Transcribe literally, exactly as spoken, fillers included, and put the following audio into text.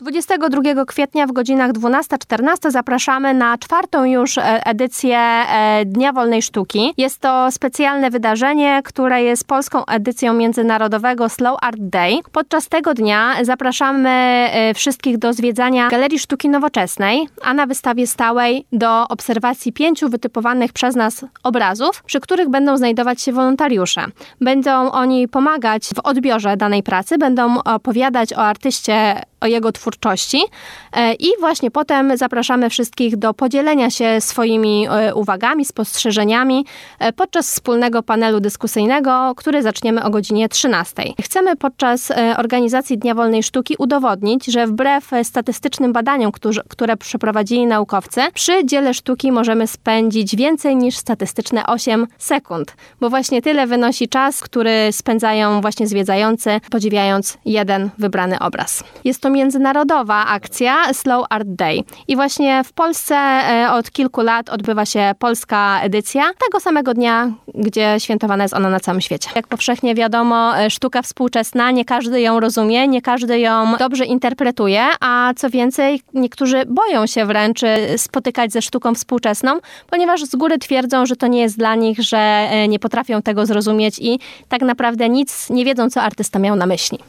dwudziestego drugiego kwietnia w godzinach dwunasta czternaście zapraszamy na czwartą już edycję Dnia Wolnej Sztuki. Jest to specjalne wydarzenie, które jest polską edycją międzynarodowego Slow Art Day. Podczas tego dnia zapraszamy wszystkich do zwiedzania Galerii Sztuki Nowoczesnej, a na wystawie stałej do obserwacji pięciu wytypowanych przez nas obrazów, przy których będą znajdować się wolontariusze. Będą oni pomagać w odbiorze danej pracy, będą opowiadać o artyście, o jego twórczości i właśnie potem zapraszamy wszystkich do podzielenia się swoimi uwagami, spostrzeżeniami podczas wspólnego panelu dyskusyjnego, który zaczniemy o godzinie trzynastej. Chcemy podczas organizacji Dnia Wolnej Sztuki udowodnić, że wbrew statystycznym badaniom, które przeprowadzili naukowcy, przy dziele sztuki możemy spędzić więcej niż statystyczne osiem sekund, bo właśnie tyle wynosi czas, który spędzają właśnie zwiedzający, podziwiając jeden wybrany obraz. Jest to międzynarodowa akcja Slow Art Day. I właśnie w Polsce od kilku lat odbywa się polska edycja tego samego dnia, gdzie świętowana jest ona na całym świecie. Jak powszechnie wiadomo, sztuka współczesna, nie każdy ją rozumie, nie każdy ją dobrze interpretuje, a co więcej, niektórzy boją się wręcz spotykać ze sztuką współczesną, ponieważ z góry twierdzą, że to nie jest dla nich, że nie potrafią tego zrozumieć i tak naprawdę nic nie wiedzą, co artysta miał na myśli.